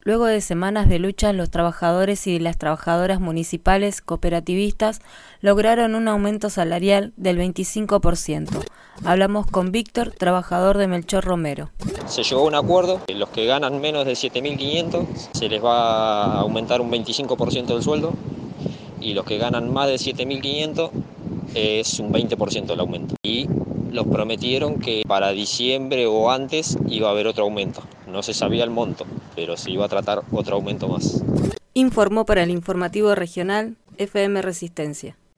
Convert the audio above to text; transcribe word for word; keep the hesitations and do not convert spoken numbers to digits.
Luego de semanas de lucha, los trabajadores y las trabajadoras municipales cooperativistas lograron un aumento salarial del veinticinco por ciento. Hablamos con Víctor, trabajador de Melchor Romero. Se llegó a un acuerdo, los que ganan menos de siete mil quinientos se les va a aumentar un veinticinco por ciento del sueldo y los que ganan más de siete mil quinientos es un veinte por ciento el aumento. Y los prometieron que para diciembre o antes iba a haber otro aumento. No se sabía el monto, pero se iba a tratar otro aumento más. Informó para el Informativo Regional F M Resistencia.